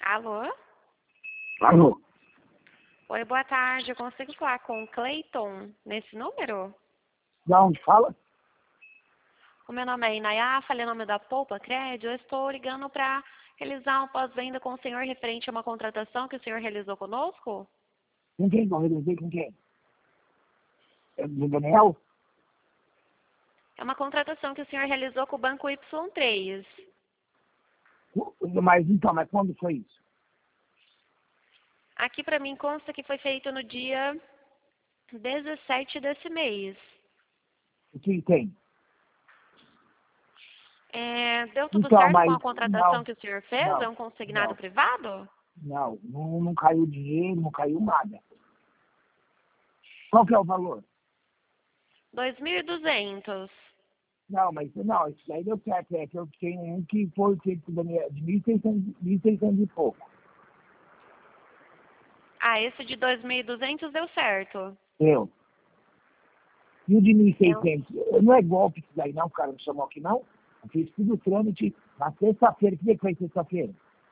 Alô? Alô? Oi, boa tarde. Eu consigo falar com o Cleiton nesse número? Da onde fala? O meu nome é Inayá, falei o nome da Poupa Crédito. Eu estou ligando para realizar um pós-venda com o senhor referente a uma contratação que o senhor realizou conosco? Com quem? Não realizei com quem? É do Daniel? É uma contratação que o senhor realizou com o Banco Y3. Mas quando foi isso? Aqui para mim consta que foi feito no dia 17 desse mês. O que tem? Deu tudo Então, certo com mas a contratação não, que o senhor fez? não, É um consignado não, privado? não caiu dinheiro, não caiu nada. Qual que é o valor? 2.200. Não, mas não, isso daí deu certo, é que eu tenho um que foi feito com o Daniel de 1.600 e pouco. Ah, esse de 2.200 deu certo. Eu. E o de Eu, 1.600? Não é golpe isso daí não, o cara me chamou aqui não. Eu fiz tudo o trâmite na sexta-feira. Que dia que foi sexta-feira?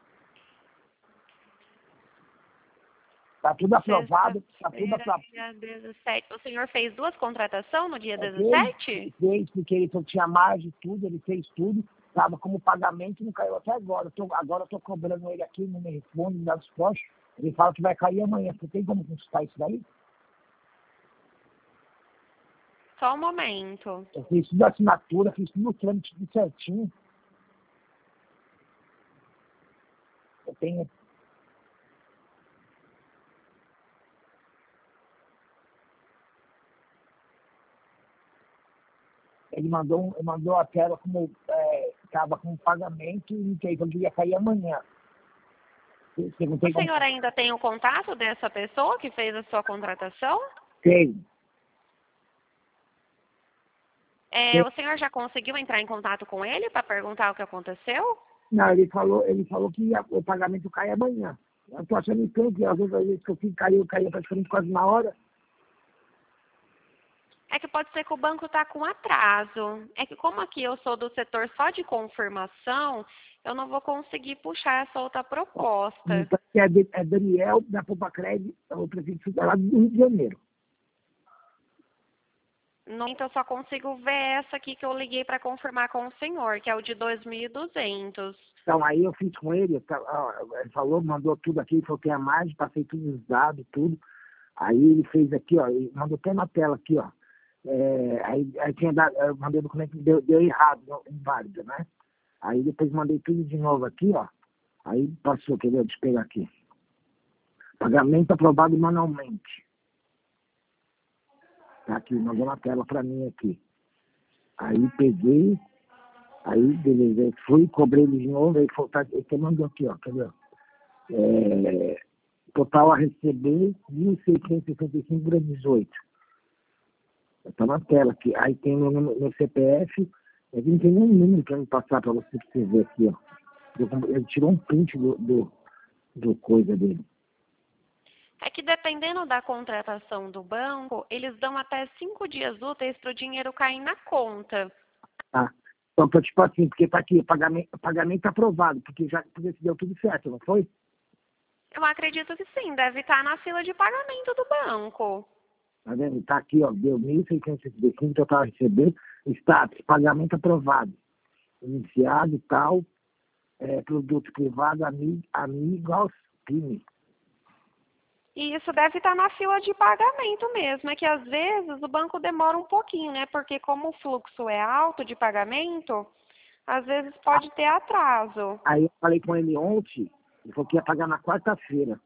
Tá tudo aprovado, tá tudo sexta-feira, aprovado. dia 17. O senhor fez duas contratações no dia Fez, 17? fez, porque ele tinha margem, tudo, ele fez tudo, estava como pagamento e não caiu até agora. Agora eu tô cobrando ele aqui, não me responde, me dá resposta. Ele fala que vai cair amanhã. Você tem como consultar isso daí? Só um momento. Eu fiz tudo a assinatura, fiz tudo o trâmite tudo certinho. Eu tenho. Ele mandou a tela como estava com pagamento e que ele ia cair amanhã. Você não O tem como. senhor ainda tem o contato dessa pessoa que fez a sua contratação? Tem. O senhor já conseguiu entrar em contato com ele para perguntar o que aconteceu? Não, ele falou que o pagamento cai amanhã. Eu estou achando estranho, que às vezes que eu fiz, caiu praticamente quase na hora. É que pode ser que o banco está com atraso. É que como aqui eu sou do setor só de confirmação, eu não vou conseguir puxar essa outra proposta. Então, é Daniel da Poupa Crédito, o prefeito lá do Rio de Janeiro. No entanto, eu só consigo ver essa aqui que eu liguei para confirmar com o senhor, que é o de 2.200. Então, aí eu fiz com ele, ele falou, mandou tudo aqui, falou que tem a margem, passei todos os dados, tudo. Aí ele fez aqui, ó, ele mandou até na tela aqui, ó. Aí tinha dado, eu mandei o documento que deu errado, inválido, né? Aí depois mandei tudo de novo aqui, ó. Aí passou, quer ver? Deixa eu pegar aqui. Pagamento aprovado manualmente. Tá aqui, mandou na tela pra mim aqui. Aí peguei, aí beleza, fui, cobrei ele de novo, aí falou, ele até mandou aqui, ó, quer ver? Total a receber 1.665,18. Tá na tela aqui. Aí tem meu CPF, mas não tem nenhum número pra me passar pra você ver aqui, ó. Ele tirou um print do coisa dele. É que dependendo da contratação do banco, eles dão até 5 dias úteis para o dinheiro cair na conta. Tá? Então, tipo assim, porque tá aqui, pagamento aprovado, porque se deu tudo certo, não foi? Eu acredito que sim, deve estar na fila de pagamento do banco. Tá vendo? Tá aqui, ó, deu 1.665, total a receber, status, pagamento aprovado. Iniciado e tal, produto privado, amigos, PIN. E isso deve estar na fila de pagamento mesmo. É que às vezes o banco demora um pouquinho, né? Porque como o fluxo é alto de pagamento, às vezes pode ter atraso. Aí eu falei com ele ontem, ele falou que ia pagar na quarta-feira.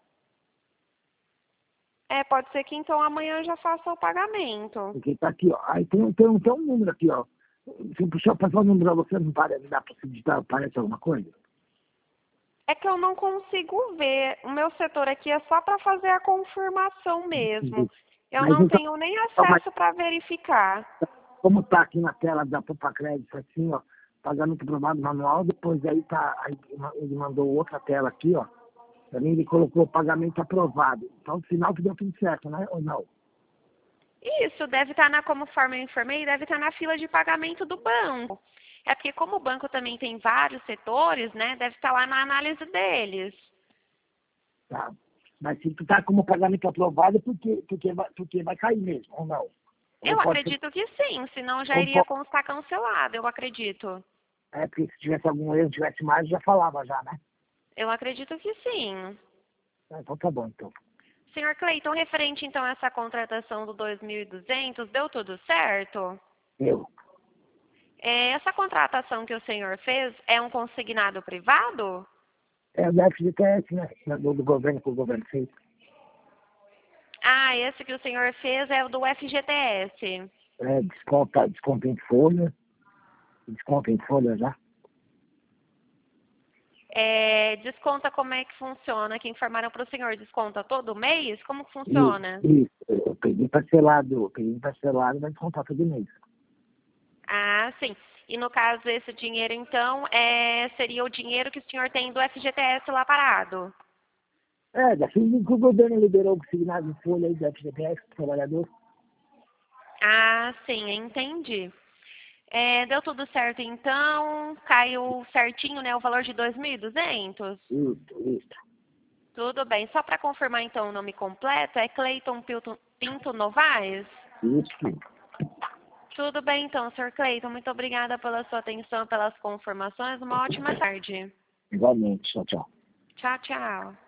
Pode ser que então amanhã já faça o pagamento. Porque tá aqui, ó. Aí tem um número aqui, ó. Se eu puxar o número pra você, não dá pra você digitar, parece alguma coisa? É que eu não consigo ver. O meu setor aqui é só para fazer a confirmação mesmo. Eu Mas não então, tenho nem acesso para verificar. como tá aqui na tela da Poupa Crédito, assim, ó, pagamento aprovado manual, depois aí ele mandou outra tela aqui, ó. Também ele colocou pagamento aprovado. Então, sinal que deu tudo certo, né? Ou não? Isso, deve estar conforme eu informei, deve estar na fila de pagamento do banco. É porque como o banco também tem vários setores, né, deve estar lá na análise deles. Tá. Mas se tu tá como pagamento aprovado, porque vai cair mesmo, ou não? Eu Ou pode ser, acredito que sim, senão já ou iria pode, constar cancelado, eu acredito. porque se tivesse algum erro, tivesse mais, já falava já, né? Eu acredito que sim. Então tá bom, então. Senhor Cleiton, referente então a essa contratação do 2.200, deu tudo certo? Eu. Essa contratação que o senhor fez é um consignado privado? É o da FGTS, né? Do governo que o governo fez. Ah, esse que o senhor fez é o do FGTS. Desconta em folha. Desconta em folha já. Desconta como é que funciona? Que informaram para o senhor, desconta todo mês? Como que Isso, funciona? isso. Eu peguei parcelado, vai descontar todo mês. Ah, sim. E no caso, esse dinheiro, então, seria o dinheiro que o senhor tem do FGTS lá parado? Daqui que o governo liberou o consignado em folha aí do FGTS pro trabalhador. Ah, sim, entendi. Deu tudo certo, então, caiu certinho, né, o valor de 2.200? Isso. Tudo bem. Só para confirmar, então, o nome completo, é Cleiton Pinto Novaes? Isso. Tudo bem, então, Sr. Cleiton. Muito obrigada pela sua atenção, pelas confirmações. Uma ótima tarde. Igualmente. Tchau, tchau. Tchau, tchau.